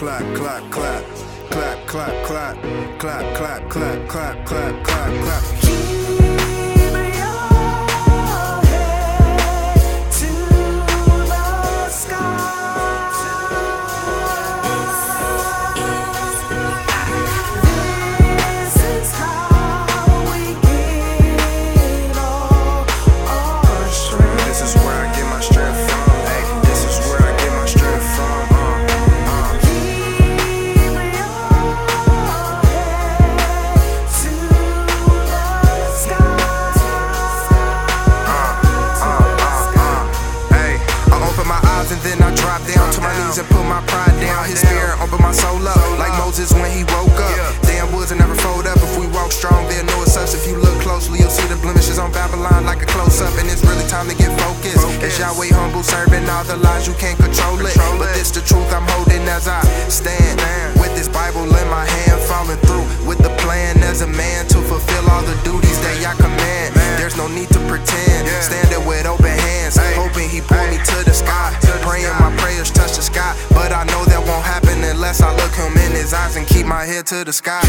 clap, clap, clap, clap, clap, clap, clap, clap, clap, clap, clap, clap, clap. And then I drop down to my knees and put my pride down. His spirit opened my soul up, like Moses when he woke up. Damn woods will never fold up. If we walk strong, they'll know it's us. If you look closely, you'll see the blemishes on Babylon like a close-up. And it's really time to get focused. It's Yahweh humble, serving all the lies, you can't control it. But this the truth I'm holding as I stand with this Bible in my hand, following through with the plan as a man to fulfill all the duties that I command. There's no need to pretend, standing with open hands, hoping he pull me to the sky. Praying my prayers touch the sky, but I know that won't happen unless I look him in his eyes and keep my head to the sky.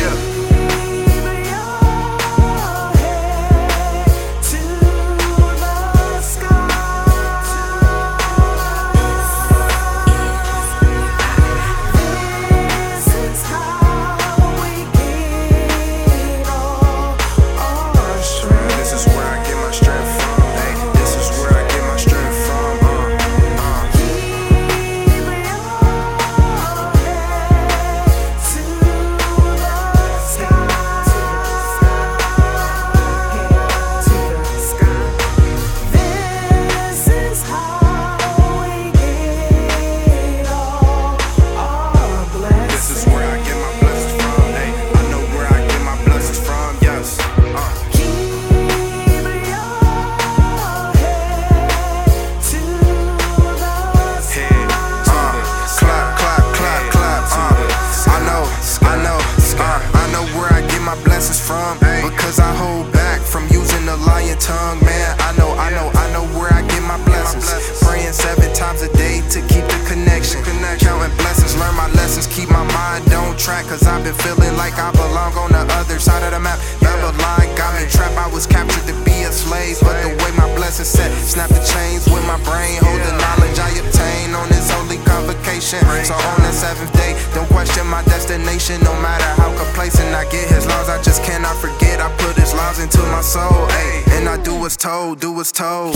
From because I hold back from using the lying tongue, man. I know where I get my blessings. Praying 7 times a day to keep the connection. Counting blessings, learn my lessons, keep my mind on track. Cause I've been feeling like I belong on the other side of the map. Babylon got me trapped, I was captured to be a slave. But the way my blessings set, snap the chains with my brain. Hold the knowledge I obtain on this holy convocation. So on the 7th day, don't question my destination. No matter how complacent I get, his laws I just cannot forget. I put his laws into my soul, ayy, and I do what's told, do what's told.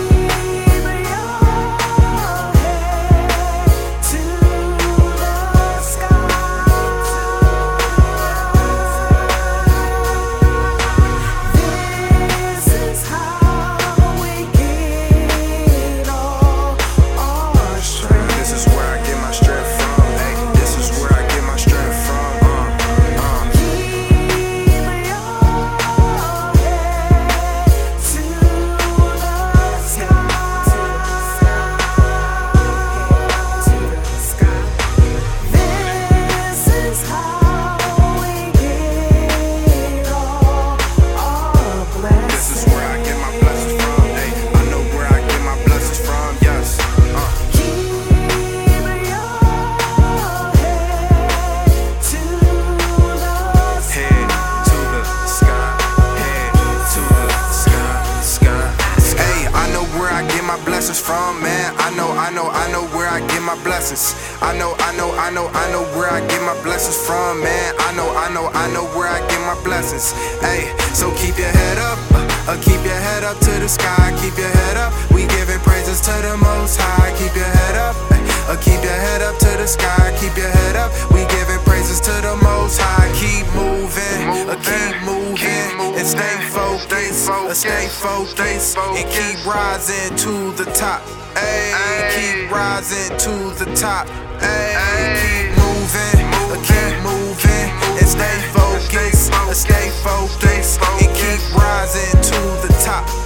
From, man, I know where I get my blessings. I know where I get my blessings from, man. I know where I get my blessings. Hey, so keep your head up, keep your head up to the sky. Keep your head up, we giving praises to the Most High. Keep your head up, keep your head up to the sky. Keep your head up, we giving praises to the Most High. Keep moving, and stay focused, and keep rising to the top. Ay, keep rising to the top. Ay, keep moving, and stay focused, and keep rising to the top.